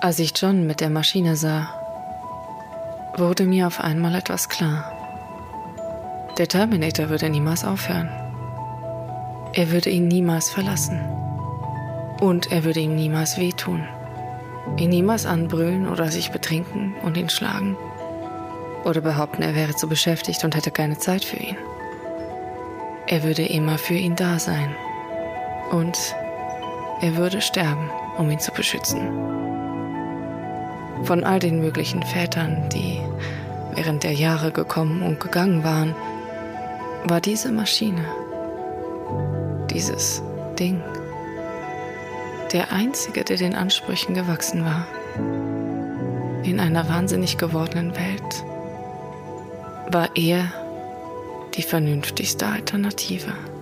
Als ich John mit der Maschine sah, wurde mir auf einmal etwas klar. Der Terminator würde niemals aufhören. Er würde ihn niemals verlassen. Und er würde ihm niemals wehtun. Ihn niemals anbrüllen oder sich betrinken und ihn schlagen. Oder behaupten, er wäre zu beschäftigt und hätte keine Zeit für ihn. Er würde immer für ihn da sein. Und er würde sterben, um ihn zu beschützen. Von all den möglichen Vätern, die während der Jahre gekommen und gegangen waren, war diese Maschine, dieses Ding, der einzige, der den Ansprüchen gewachsen war. In einer wahnsinnig gewordenen Welt war er die vernünftigste Alternative.